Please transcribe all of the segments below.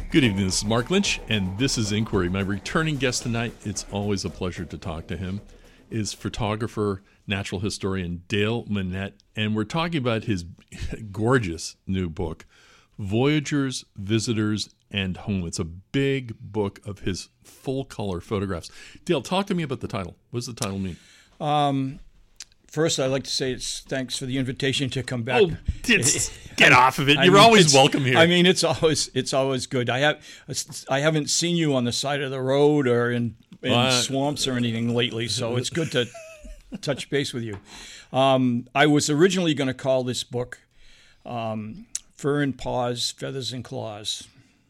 Good evening, this is Mark Lynch, and this is Inquiry. My returning guest tonight, it's always a pleasure to talk to him, is photographer, natural historian Dale Manette, and we're talking about his gorgeous new book, Voyagers, Visitors, and Home. It's a big book of his full-color photographs. Dale, talk to me about the title. What does the title mean? First, I'd like to say thanks for the invitation to come back. Oh, get off of it. You're always welcome here. I mean, it's always good. I haven't seen you on the side of the road or in swamps or anything lately, so it's good to touch base with you. I was originally going to call this book Fur and Paws, Feathers and Claws.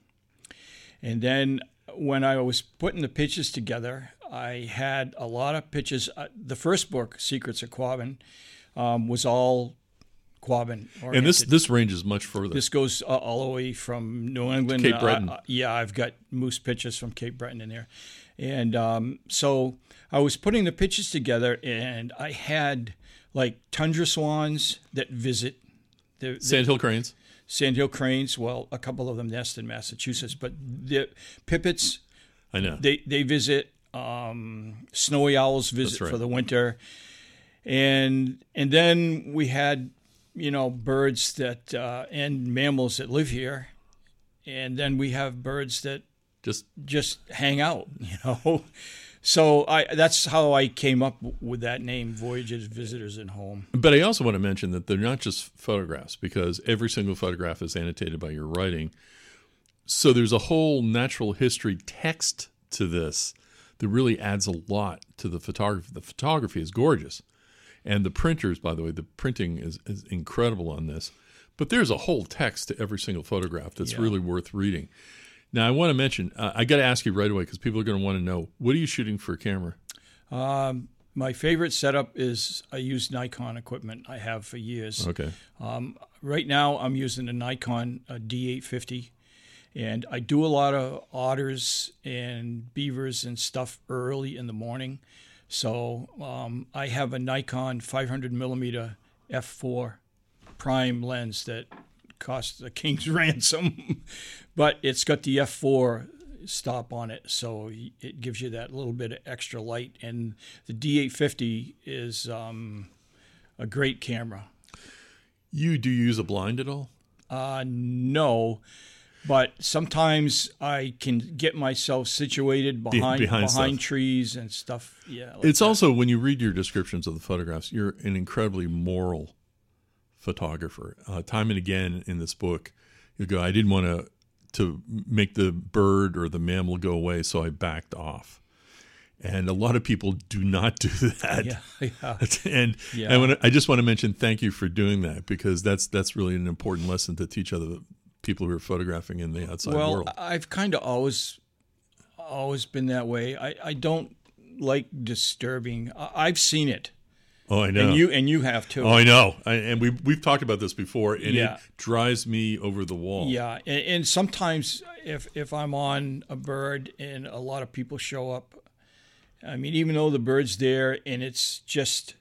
And then when I was putting the pictures together, I had a lot of pictures. The first book, Secrets of Quabbin, was all Quabbin oriented. And this ranges much further. This goes all the way from New England. Cape Breton. I've got moose pictures from Cape Breton in there. And so I was putting the pictures together, and I had like tundra swans that visit. Sandhill cranes. Sandhill cranes. Well, a couple of them nest in Massachusetts, but the pipits. I know. They visit. Snowy owls visit for the winter, and then we had birds that and mammals that live here, and then we have birds that just hang out. So that's how I came up with that name, Voyagers, Visitors, and Home. But I also want to mention that they're not just photographs, because every single photograph is annotated by your writing. So there's a whole natural history text to this that really adds a lot to the photography. The photography is gorgeous. And the printers, by the way, the printing is incredible on this. But there's a whole text to every single photograph that's really worth reading. Now, I want to mention, I got to ask you right away, because people are going to want to know, what are you shooting for a camera? My favorite setup is I use Nikon equipment. I have for years. Okay. Right now, I'm using a Nikon D850. And I do a lot of otters and beavers and stuff early in the morning. So I have a Nikon 500 millimeter f4 prime lens that costs a king's ransom, but it's got the f4 stop on it, so it gives you that little bit of extra light. And the D850 is a great camera. Do you use a blind at all? No. But sometimes I can get myself situated behind trees and stuff. Yeah, it's also, when you read your descriptions of the photographs, you're an incredibly moral photographer. Time and again in this book, you go, I didn't want to make the bird or the mammal go away, so I backed off. And a lot of people do not do that. And I just want to mention, thank you for doing that, because that's really an important lesson to teach other people who are photographing in the outside world. Well, I've kind of always been that way. I don't like disturbing. I've seen it. Oh, I know. And you have too. Oh, I know. And we've talked about this before, and it drives me over the wall. Yeah, and sometimes if I'm on a bird and a lot of people show up, I mean, even though the bird's there and it's just,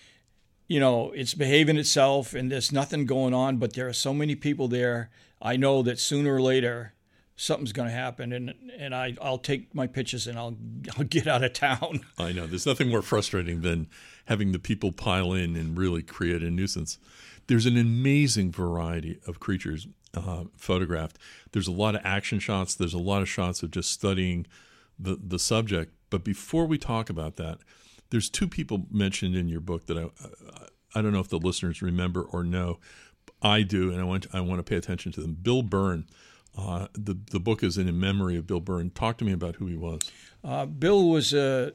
it's behaving itself and there's nothing going on, but there are so many people there, I know that sooner or later something's going to happen, and I'll take my pictures and I'll get out of town. I know. There's nothing more frustrating than having the people pile in and really create a nuisance. There's an amazing variety of creatures photographed. There's a lot of action shots. There's a lot of shots of just studying the subject. But before we talk about that, there's two people mentioned in your book that I don't know if the listeners remember or know. I do, and I want to pay attention to them. Bill Byrne. The book is in memory of Bill Byrne. Talk to me about who he was. Bill was a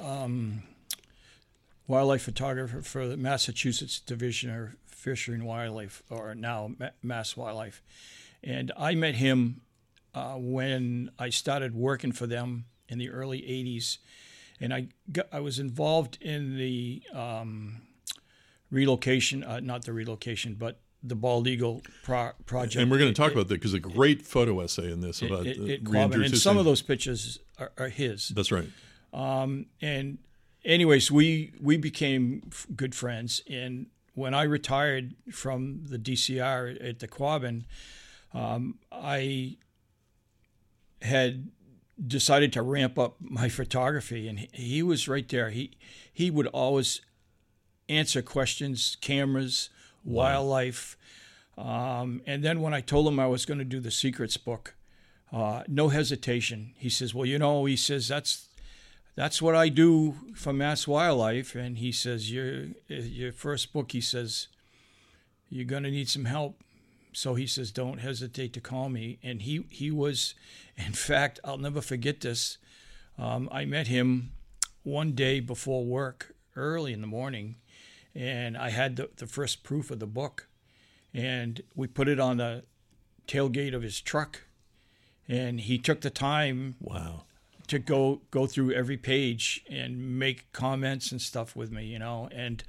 wildlife photographer for the Massachusetts Division of Fishery and Wildlife, or now Mass Wildlife. And I met him when I started working for them in the early 80s. And I was involved in the relocation, not the relocation, but the Bald Eagle project. And we're going to talk about that, because a great photo essay in this about Quabbin, and some of those pictures are his. That's right. And anyways, we became good friends. And when I retired from the DCR at the Quabbin, I had decided to ramp up my photography, and he was right there. He would always answer questions, cameras, wildlife. And then when I told him I was going to do the Secrets book, no hesitation. He says, well, he says, that's what I do for Mass Wildlife. And he says, your first book, he says, you're going to need some help. So he says, don't hesitate to call me. And he was, in fact, I'll never forget this. I met him one day before work, early in the morning, and I had the first proof of the book. And we put it on the tailgate of his truck. And he took the time to go through every page and make comments and stuff with me, And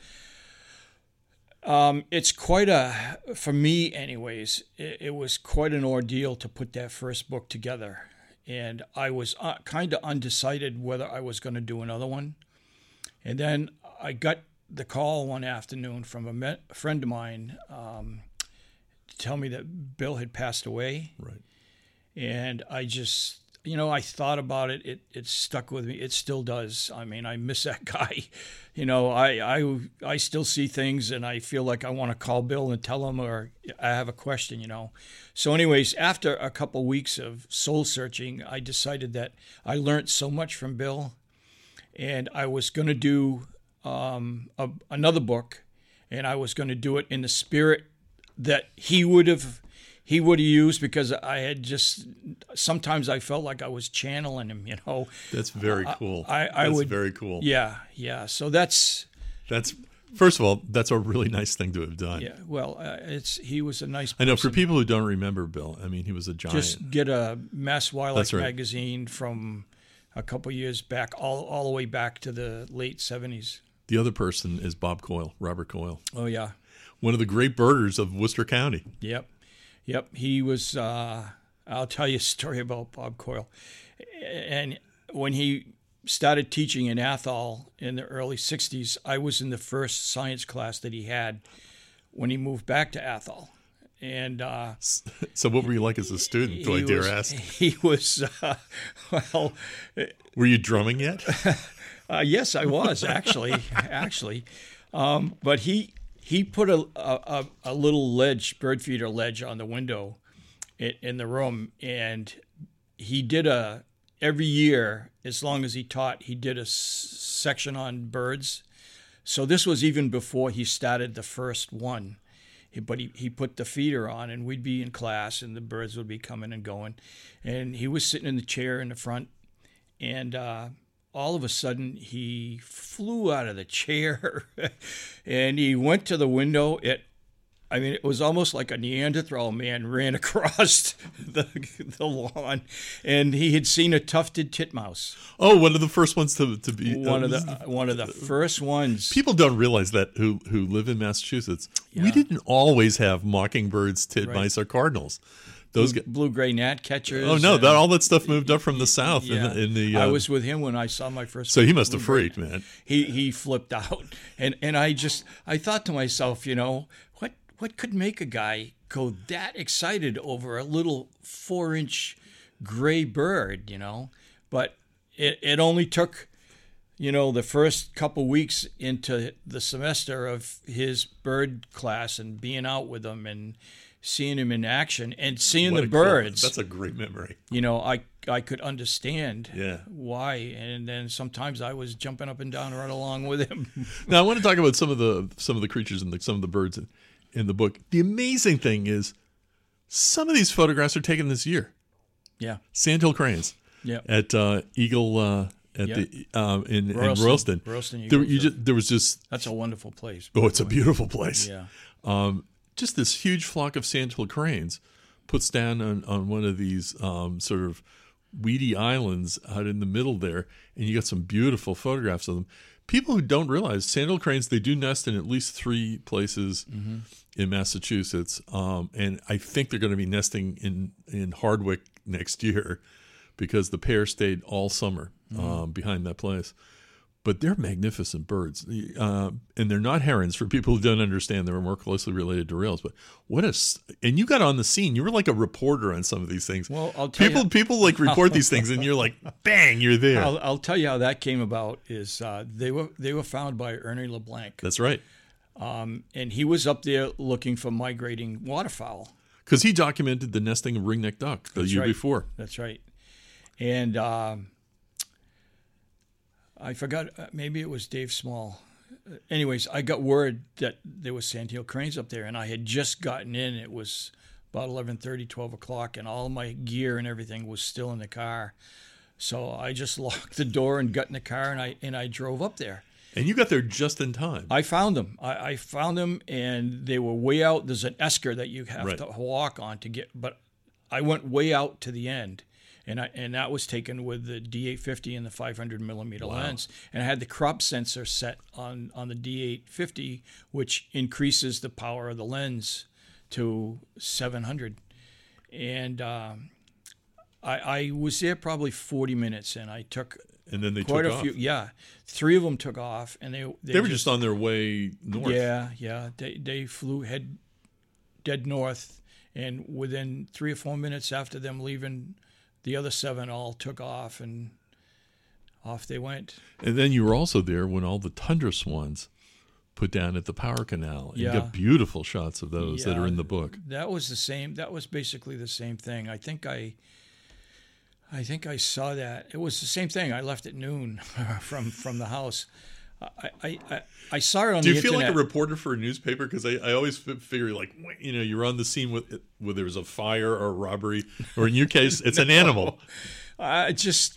it's quite for me anyways, it was quite an ordeal to put that first book together. And I was kind of undecided whether I was going to do another one. And then I got the call one afternoon from a friend of mine to tell me that Bill had passed away. Right. And I just, I thought about it. It stuck with me. It still does. I mean, I miss that guy. I still see things and I feel like I want to call Bill and tell him, or I have a question, So anyways, after a couple weeks of soul searching, I decided that I learned so much from Bill, and I was going to do another book, and I was going to do it in the spirit that he would have used, because I had sometimes I felt like I was channeling him, That's very cool. That's very cool. Yeah. So that's first of all, that's a really nice thing to have done. Yeah. Well, he was a nice person. I know, for people who don't remember Bill, I mean, he was a giant. Just get a Mass Wildlife magazine from a couple years back, all the way back to the late 70s. The other person is Bob Coyle, Robert Coyle. Oh, yeah. One of the great birders of Worcester County. Yep. He was, I'll tell you a story about Bob Coyle. And when he started teaching in Athol in the early 60s, I was in the first science class that he had when he moved back to Athol. And so what were you like as a student, do I dare ask? He was, well... Were you drumming yet? Yes, I was, actually. But he put a little ledge, bird feeder ledge, on the window in the room, and he did every year, as long as he taught, he did a section on birds. So this was even before he started the first one. But he put the feeder on, and we'd be in class, and the birds would be coming and going. And he was sitting in the chair in the front, and all of a sudden he flew out of the chair, and he went to the window. It was almost like a Neanderthal man ran across the lawn, and he had seen a tufted titmouse. Oh, one of the first ones to be one of the first ones. People don't realize that who live in Massachusetts. Yeah. We didn't always have mockingbirds, titmice, or cardinals. Those blue-gray gnatcatchers. Oh no, all that stuff moved up from the south. Yeah. In the I was with him when I saw my first. So he must have freaked, man. He flipped out, and I thought to myself, what could make a guy go that excited over a little 4-inch gray bird, But it only took, the first couple weeks into the semester of his bird class and being out with them and seeing him in action and seeing the birds. That's a great memory. I could understand why, and then sometimes I was jumping up and down right along with him. Now I want to talk about some of the creatures and some of the birds in the book. The amazing thing is, some of these photographs are taken this year. Yeah, sandhill cranes. Yeah, at Eagle in Royalston. There was just that's a wonderful place. Oh, it's a beautiful place. Yeah. Just this huge flock of sandhill cranes puts down on one of these sort of weedy islands out in the middle there, and you got some beautiful photographs of them. People who don't realize sandhill cranes, they do nest in at least 3 places in Massachusetts, and I think they're going to be nesting in Hardwick next year because the pair stayed all summer behind that place. but they're magnificent birds. And they're not herons for people who don't understand. They're more closely related to rails. But and you got on the scene. You were like a reporter on some of these things. Well, I'll tell you. People like report these things, and you're like, bang, you're there. I'll tell you how that came about. Is they were found by Ernie LeBlanc. That's right. And he was up there looking for migrating waterfowl. Because he documented the nesting of ringneck duck the year before. That's right. And I forgot, maybe it was Dave Small. Anyways, I got word that there was sandhill cranes up there, and I had just gotten in. It was about 11:30, 12 o'clock, and all my gear and everything was still in the car. So I just locked the door and got in the car, and I drove up there. And you got there just in time. I found them. I found them, and they were way out. There's an esker that you have to walk on to get, but I went way out to the end. And that was taken with the D850 and the 500 millimeter lens. And I had the crop sensor set on the D850, which increases the power of the lens to 700. And I was there probably 40 minutes, and I took and then they quite took a off. few. Yeah, 3 of them took off, and they were just on their way north. Yeah. They head dead north, and within 3 or 4 minutes after them leaving, the other 7 all took off, and off they went. And then you were also there when all the tundra swans put down at the power canal. And you got beautiful shots of those that are in the book. That was the same. That was basically the same thing. I think I saw that. It was the same thing. I left at noon from the house. I saw it on the internet. Do you feel like a reporter for a newspaper? Because I always figure, like, you're on the scene where there's a fire or a robbery, or in your case, it's an animal. I just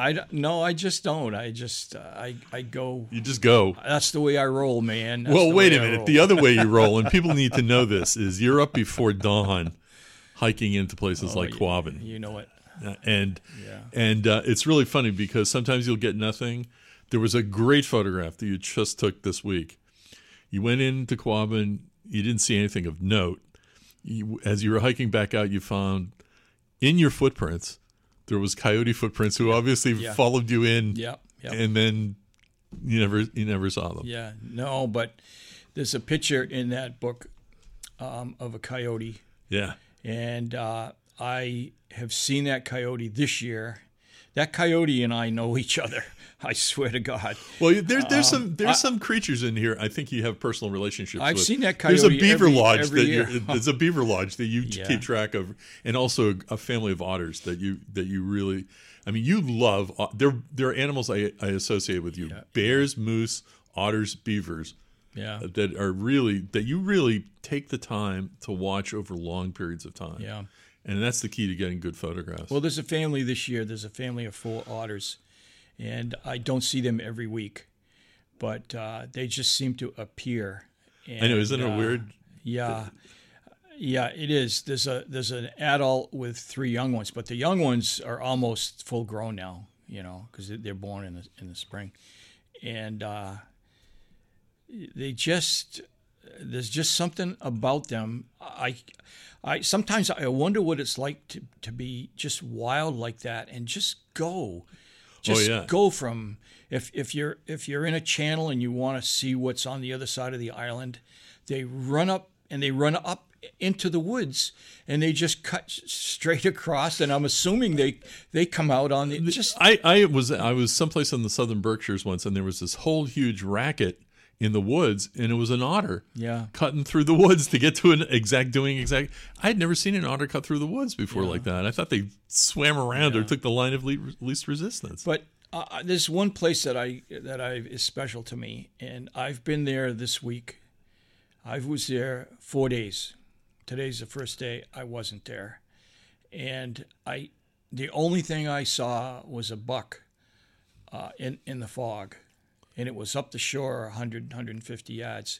don't. I go. You just go. That's the way I roll, man. Well, wait a minute. The other way you roll, and people need to know this, is you're up before dawn, hiking into places like Quabbin. You know it. And it's really funny because sometimes you'll get nothing. There was a great photograph that you just took this week. You went into Quabbin. You didn't see anything of note. As you were hiking back out, you found in your footprints, there was coyote footprints who obviously followed you in. Yeah. And then you never saw them. Yeah. No, but there's a picture in that book of a coyote. Yeah. And I have seen that coyote this year. That coyote and I know each other. I swear to God. Well, there's some creatures in here I think you have personal relationships with. I've seen that coyote. There's a beaver lodge every year. There's a beaver lodge that you keep track of, and also a family of otters that you really. I mean, you love. They're animals I associate with you: bears, moose, otters, beavers. Yeah. That you really take the time to watch over long periods of time. Yeah. And that's the key to getting good photographs. Well, there's a family this year. There's a family of 4 otters, and I don't see them every week, but they just seem to appear. And, I know, isn't it weird? Yeah, it is. There's an adult with 3 young ones, but the young ones are almost full grown now. Because they're born in the spring, and there's just something about them. I sometimes I wonder what it's like to be just wild like that and just go. Go from if you're in a channel and you want to see what's on the other side of the island, they run up into the woods and they just cut straight across, and I'm assuming they come out on the just. I was someplace in the southern Berkshires once, and there was this whole huge racket in the woods, and it was an otter cutting through the woods to get to I had never seen an otter cut through the woods before like that. I thought they swam around or took the line of least resistance. But there's one place that is special to me, and I've been there this week. I was there 4 days. Today's the first day I wasn't there, and the only thing I saw was a buck in the fog. And it was up the shore 100, 150 yards.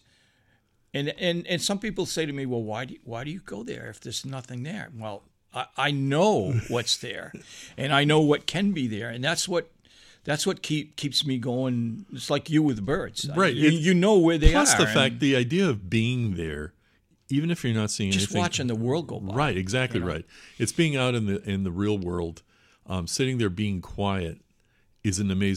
And some people say to me, well, why do you go there if there's nothing there? Well, I know what's there, and I know what can be there, and that's what keeps me going. It's like you with birds. Right. You know where they are. Plus the fact, the idea of being there, even if you're not seeing just anything. Just watching the world go by. Right, exactly right. It's being out in the real world, sitting there being quiet is an amazing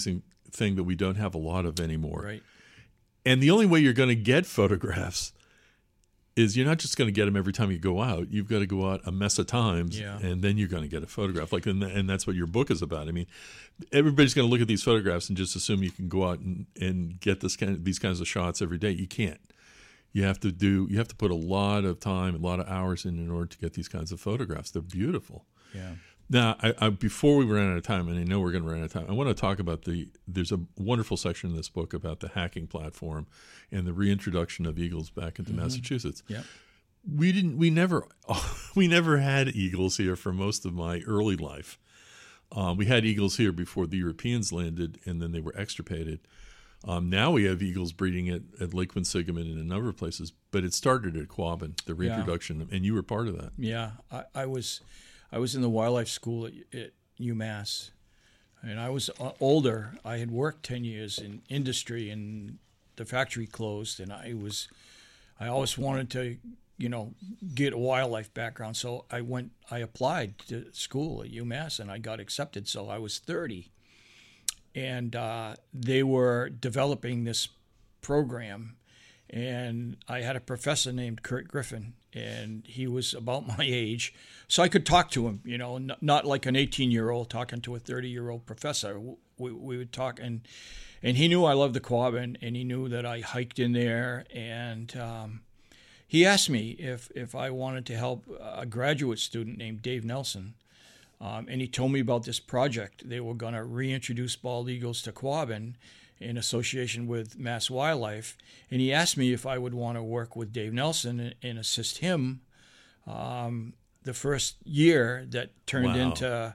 thing that we don't have a lot of anymore. Right. And the only way you're going to get photographs is you're not just going to get them every time you go out. You've got to go out a mess of times, and then you're going to get a photograph. And that's what your book is about. I mean, everybody's going to look at these photographs and just assume you can go out and get these kinds of shots every day. You can't. You have to put a lot of time, a lot of hours in order to get these kinds of photographs. They're beautiful. Yeah. Now, I before we run out of time, and I know we're going to run out of time, I want to talk about there's a wonderful section in this book about the hacking platform and the reintroduction of eagles back into Massachusetts. Yeah. We never had eagles here for most of my early life. We had eagles here before the Europeans landed, and then they were extirpated. Now we have eagles breeding at Lake Quinsigamond and a number of places, but it started at Quabbin, the reintroduction, and you were part of that. Yeah, I was in the wildlife school at UMass, and I was older. I had worked 10 years in industry, and the factory closed, and I always wanted to, get a wildlife background. So I applied to school at UMass, and I got accepted. So I was 30, and they were developing this program, and I had a professor named Kurt Griffin, and he was about my age, so I could talk to him, not like an 18-year-old talking to a 30-year-old professor. We would talk, and he knew I loved the Quabbin, and he knew that I hiked in there, and he asked me if I wanted to help a graduate student named Dave Nelson, and he told me about this project. They were going to reintroduce bald eagles to Quabbin in association with Mass Wildlife, and he asked me if I would want to work with Dave Nelson and assist him the first year that turned into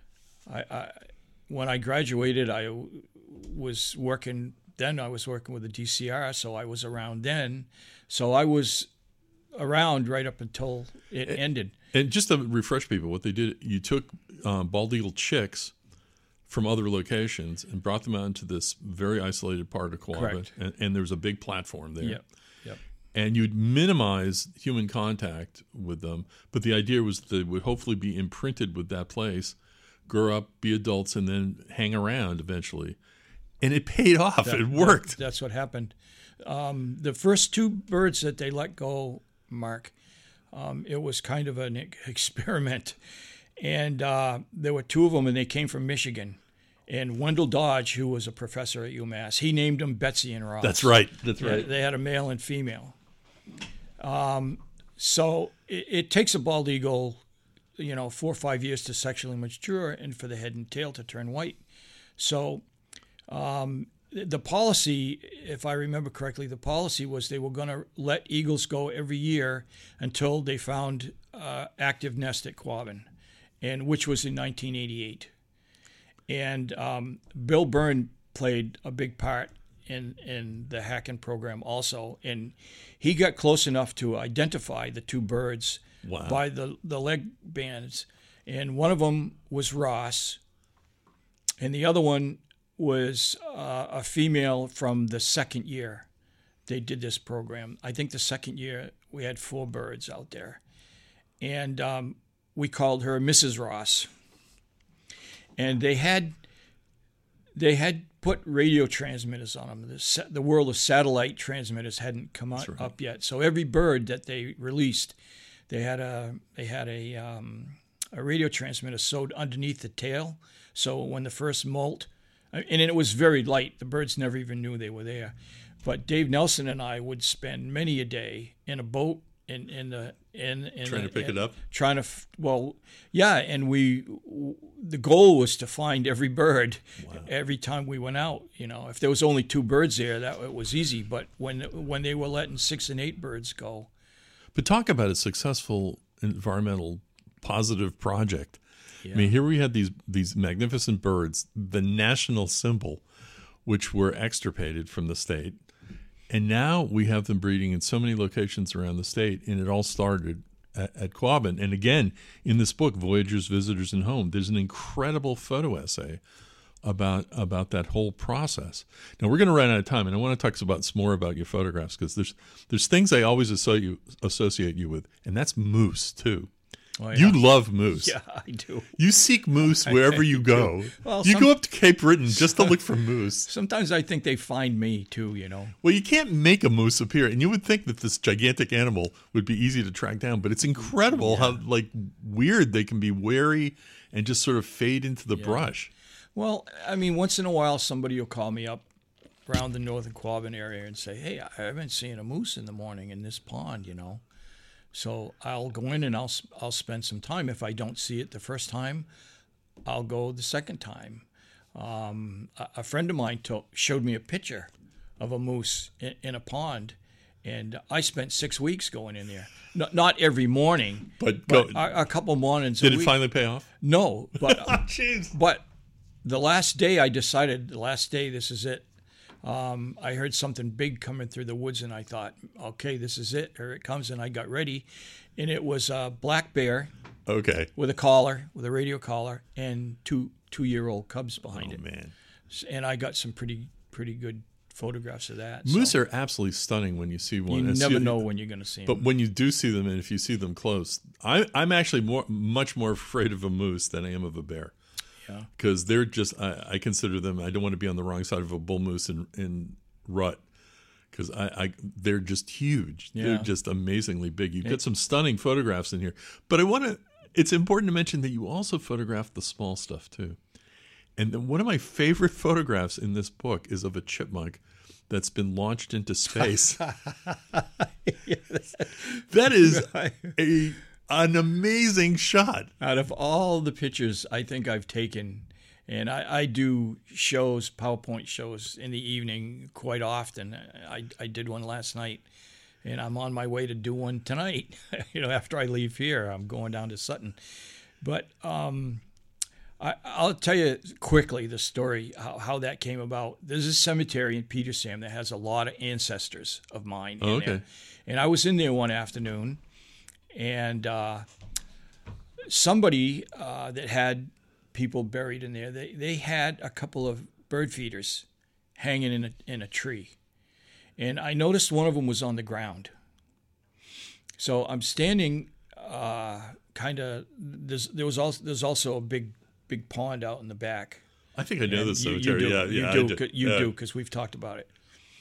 when I graduated. I was working with the DCR, so I was around then. So I was around right up until it ended. And just to refresh people, what they did, you took bald eagle chicks from other locations and brought them out into this very isolated part of Quabbin, and there was a big platform there. Yep. And you'd minimize human contact with them, but the idea was that they would hopefully be imprinted with that place, grow up, be adults, and then hang around eventually. And it paid off. It worked. That's what happened. The first two birds that they let go, Mark, it was kind of an experiment. And there were two of them, and they came from Michigan. And Wendell Dodge, who was a professor at UMass, he named them Betsy and Ross. That's right. They had a male and female. So it takes a bald eagle, 4 or 5 years to sexually mature and for the head and tail to turn white. So the policy, if I remember correctly, the policy was they were going to let eagles go every year until they found active nest at Quabbin, and which was in 1988. And Bill Byrne played a big part in the hacking program also, and he got close enough to identify the two birds by the leg bands, and one of them was Ross, and the other one was a female from the second year they did this program. I think the second year we had 4 birds out there, and we called her Mrs. Ross. And they had put radio transmitters on them. The world of satellite transmitters hadn't come up yet. So every bird that they released, they had a radio transmitter sewed underneath the tail. So when the first molt, and it was very light, the birds never even knew they were there. But Dave Nelson and I would spend many a day in a boat trying to pick it up. And the goal was to find every bird every time we went out. If there was only 2 birds there, it was easy. But when they were letting 6 and 8 birds go, but talk about a successful environmental positive project. Yeah. I mean, here we had these magnificent birds, the national symbol, which were extirpated from the state. And now we have them breeding in so many locations around the state, and it all started at Quabbin. And again, in this book, Voyagers, Visitors, and Home, there's an incredible photo essay about that whole process. Now, we're going to run out of time, and I want to talk some more about your photographs, because there's things I always associate you with, and that's moose, too. Oh, yeah. You love moose. Yeah, I do. You seek moose wherever you go. Well, you go up to Cape Breton just to look for moose. Sometimes I think they find me too, you know. Well, you can't make a moose appear, and you would think that this gigantic animal would be easy to track down, but it's incredible how weird they can be, wary and just sort of fade into the brush. Well, I mean, once in a while somebody will call me up around the northern Quabbin area and say, "Hey, I've been seeing a moose in the morning in this pond, you know." So I'll go in and I'll spend some time. If I don't see it the first time, I'll go the second time. A friend of mine showed me a picture of a moose in a pond, and I spent 6 weeks going in there. Not every morning, but a couple mornings. Did it finally pay off? No, but Jeez. but the last day I decided, this is it. I heard something big coming through the woods, and I thought, okay, this is it. Here it comes, and I got ready, and it was a black bear. Okay. With a radio collar, and two-year-old cubs behind it. Oh man! And I got some pretty good photographs of that. Moose are absolutely stunning when you see one. You never know when you're going to see them. But when you do see them, and if you see them close, I'm actually much more afraid of a moose than I am of a bear. Yeah. Because they're just, I consider them, I don't want to be on the wrong side of a bull moose in rut, because they're just huge. Yeah. They're just amazingly big. You've got some stunning photographs in here. But it's important to mention that you also photograph the small stuff too. And then one of my favorite photographs in this book is of a chipmunk that's been launched into space. That is an amazing shot. Out of all the pictures I think I've taken, and I do shows, PowerPoint shows in the evening quite often. I did one last night, and I'm on my way to do one tonight. After I leave here, I'm going down to Sutton. But I'll tell you quickly the story, how that came about. There's a cemetery in Petersham that has a lot of ancestors of mine in there. And I was in there one afternoon, and somebody that had people buried in there, they had a couple of bird feeders hanging in a tree. And I noticed one of them was on the ground. So I'm standing there's also a big pond out in the back. I think I know the cemetery. You do, because we've talked about it.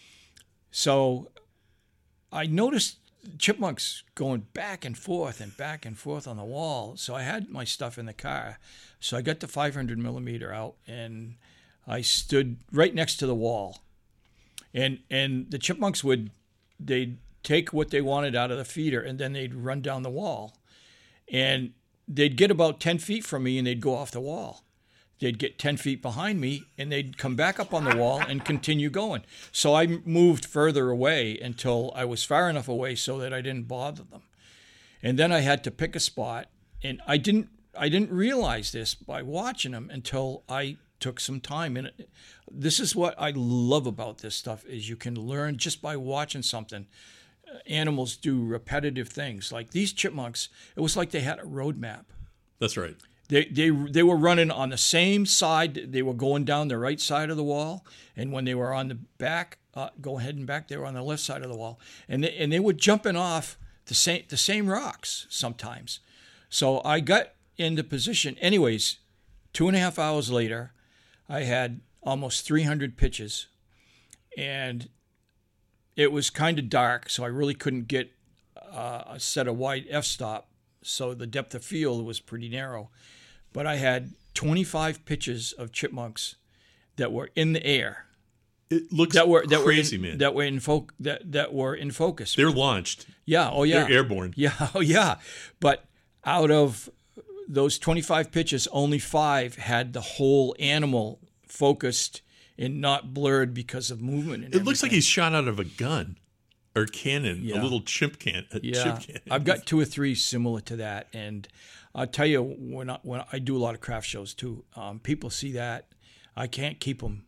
So I noticed chipmunks going back and forth on the wall. So I had my stuff in the car. So I got the 500 millimeter out, and I stood right next to the wall. And the chipmunks they'd take what they wanted out of the feeder, and then they'd run down the wall. And they'd get about 10 feet from me, and they'd go off the wall. They'd get 10 feet behind me, and they'd come back up on the wall and continue going. So I moved further away until I was far enough away so that I didn't bother them. And then I had to pick a spot, and I didn't realize this by watching them until I took some time. And this is what I love about this stuff, is you can learn just by watching something. Animals do repetitive things. Like these chipmunks, it was like they had a roadmap. That's right. They were running on the same side. They were going down the right side of the wall, and when they were on the back, heading back, they were on the left side of the wall, and they were jumping off the same rocks sometimes. So I got into position. Anyways, 2.5 hours later, I had almost 300 pitches, and it was kind of dark, so I really couldn't get a set of wide f-stop, so the depth of field was pretty narrow. But I had 25 pitches of chipmunks that were in the air. It looks crazy, man. That were in focus. They're launched. Yeah. Oh, yeah. They're airborne. Yeah. Oh, yeah. But out of those 25 pitches, only 5 had the whole animal focused and not blurred because of movement. And it looks like he's shot out of a gun or cannon, a little chip cannon. Yeah. I've got 2 or 3 similar to that. And I'll tell you, when I do a lot of craft shows too, people see that. I can't keep them.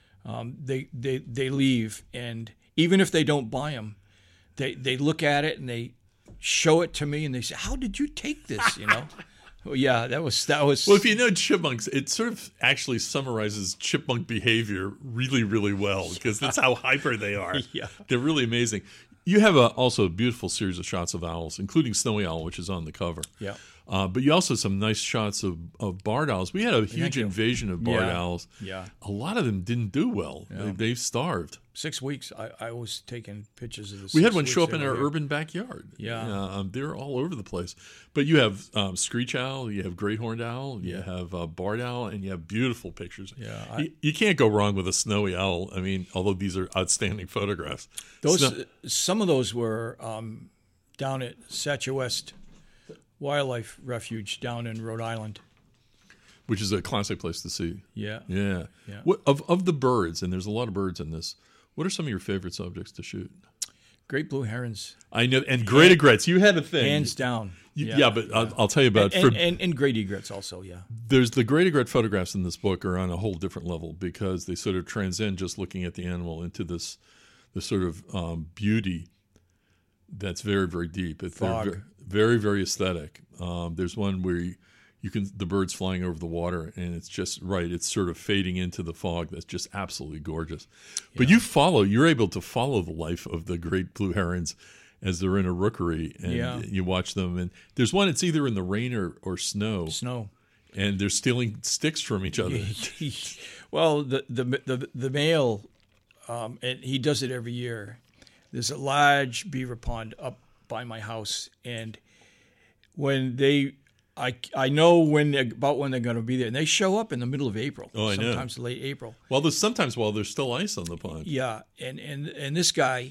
They leave, and even if they don't buy them, they look at it and they show it to me, and they say, "How did you take this?" Well, yeah, that was. Well, if you know chipmunks, it sort of actually summarizes chipmunk behavior really, really well, because that's how hyper they are. Yeah, they're really amazing. You have also a beautiful series of shots of owls, including Snowy Owl, which is on the cover. Yeah. But you also have some nice shots of barred owls. We had a huge you. invasion of barred Yeah. owls. Yeah. A lot of them didn't do well. Yeah. They've starved. 6 weeks. I was taking pictures of the. We had 6 one weeks show up they in were our here. urban backyard. Yeah. They're all over the place. But you have screech owl, you have great horned owl, you have barred owl, and you have beautiful pictures. Yeah, you can't go wrong with a snowy owl. I mean, although these are outstanding photographs. Some of those were down at Satchewest Wildlife Refuge down in Rhode Island. Which is a classic place to see. Yeah. Yeah. Yeah. What of the birds, and there's a lot of birds in this, what are some of your favorite subjects to shoot? Great blue herons, I know, and great egrets. You had a thing. hands down. Yeah, but I'll tell you about and great egrets also. Yeah. There's the great egret photographs in this book are on a whole different level because they sort of transcend just looking at the animal into this sort of beauty that's very, very deep. They're Fog. very, very aesthetic. There's one where you can the birds flying over the water, and it's just right. It's sort of fading into the fog. That's just absolutely gorgeous. But you're able to follow the life of the great blue herons as they're in a rookery, and you watch them. And there's one. It's either in the rain or snow. Snow. And they're stealing sticks from each other. Well, the male, and he does it every year. There's a large beaver pond up by my house, and when I know when they're going to be there, and they show up in the middle of April. Oh, I know. Sometimes late April. Well, there's sometimes while there's still ice on the pond. Yeah, and this guy,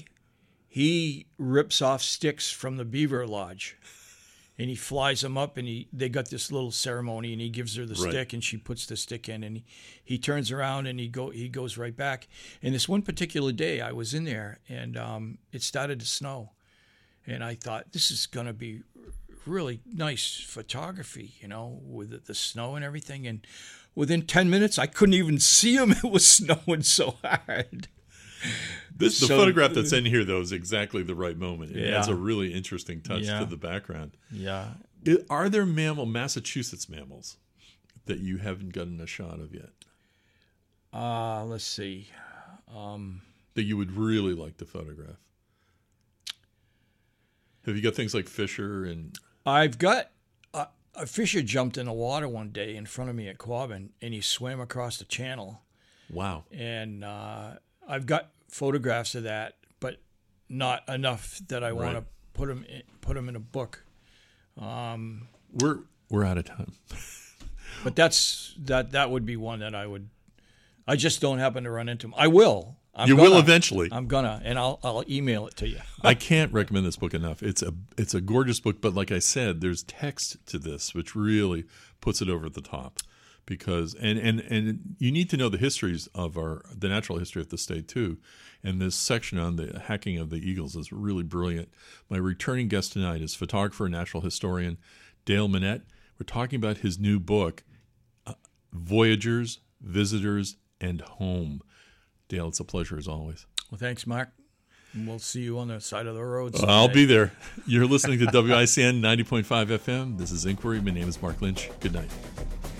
he rips off sticks from the beaver lodge, and he flies them up, and they got this little ceremony, and he gives her the stick, and she puts the stick in, and he turns around, and he goes right back. And this one particular day, I was in there, and it started to snow, and I thought, this is going to be really nice photography, with the snow and everything. And within 10 minutes, I couldn't even see him. It was snowing so hard. The photograph that's in here, though, is exactly the right moment. It Yeah. adds a really interesting touch Yeah. to the background. Yeah. Are there Massachusetts mammals that you haven't gotten a shot of yet Let's see. that you would really like to photograph? Have you got things like Fisher and... I've got a fisher jumped in the water one day in front of me at Quabbin, and he swam across the channel. Wow. And I've got photographs of that, but not enough that I want to put them in a book. We're out of time. But that would be one that I just don't happen to run into him. I will. You will eventually. I'm gonna, and I'll email it to you. I can't recommend this book enough. It's a gorgeous book, but like I said, there's text to this which really puts it over the top, because and you need to know the histories of the natural history of the state too. And this section on the hacking of the eagles is really brilliant. My returning guest tonight is photographer and natural historian Dale Minette. We're talking about his new book, Voyagers, Visitors, and Home. Dale, it's a pleasure as always. Well, thanks, Mark. And we'll see you on the side of the road. I'll be there. You're listening to WICN 90.5 FM. This is Inquiry. My name is Mark Lynch. Good night.